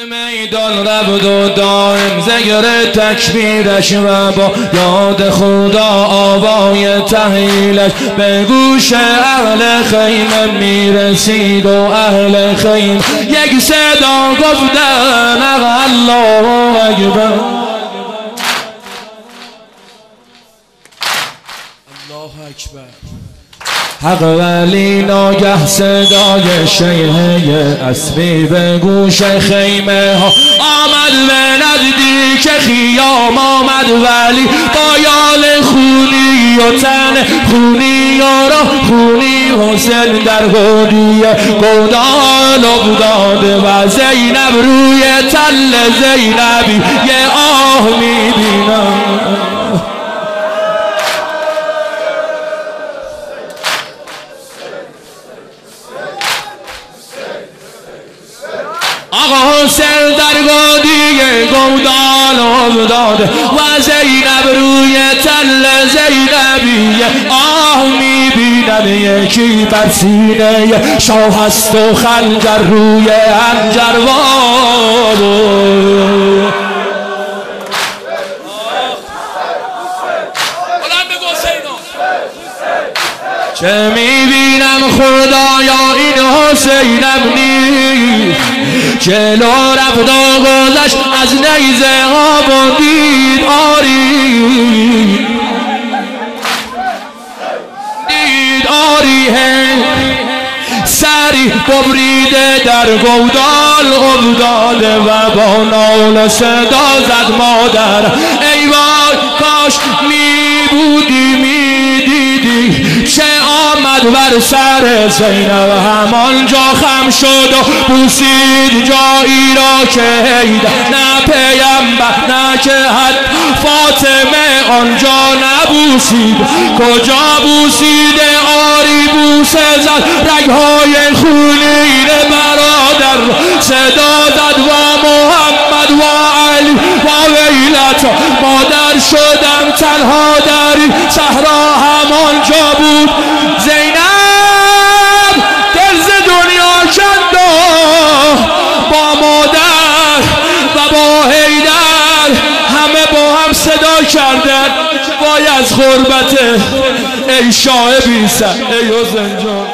میدان رفت و دائم ذکر تکبیرش و با یاد خدا آوای تحلیلش به گوش اهل خیمه میرسید و اهل خیمه یک صدا گفتن الله اکبر الله اکبر. حق ولی ناگه صدای شیهه اسبی به گوش خیمه ها آمد به نزدیک خیام آمد ولی با یال خونی و تن خونی و راه خونی حسین در گودی گودال افتاده و زینب روی تل زینبی یه آه میبینم. آقا حسین در گودی گودال افتاده و زینب روی تل زینبی آه میبیند یکی بر سینه شاه هست و خنجر روی حنجر چه میبینم خدایا این حسینم نیست جلو رفت و گذشت از نیزه ها و دید آری سری ببریده در گودال افتاده و با ناله صدا زد مادر ای وای کاش میدیدی چه آمد بر سر زینب همانجا خم شد و بوسید جایی را که هیدر نه پیامبر نه که حد فاطمه آنجا نبوسید کجا بوسید آری بوسه زد رگهای خونین برادر صدا زد و محمد و علی و ویلتا مادر شدم تنها داری صحرا همانجا بود زینب دل ز دنیا کند با مادر و با حیدر همه با هم صدا کردن وای از غربت ای شاه بی سر ای حسین جان.